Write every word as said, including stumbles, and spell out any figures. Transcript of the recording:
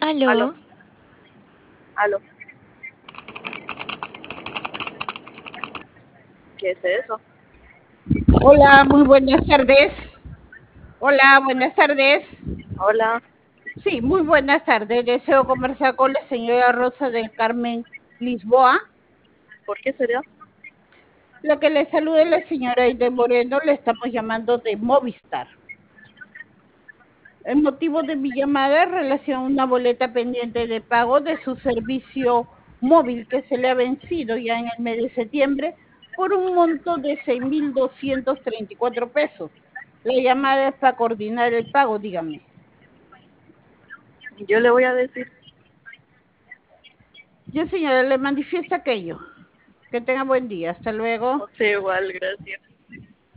Aló, Aló, aló. ¿Qué es eso? Hola, muy buenas tardes. Hola, buenas tardes. Hola. Sí, muy buenas tardes. Deseo conversar con la señora Rosa del Carmen Lisboa. ¿Por qué sería? La que le salude la señora Aide Moreno, le estamos llamando de Movistar. El motivo de mi llamada es relación a una boleta pendiente de pago de su servicio móvil que se le ha vencido ya en el mes de septiembre por un monto de seis mil doscientos treinta y cuatro pesos. La llamada es para coordinar el pago, dígame. Yo le voy a decir. Yo, señora, le manifiesto aquello. Que tenga buen día. Hasta luego. No sé, igual, gracias.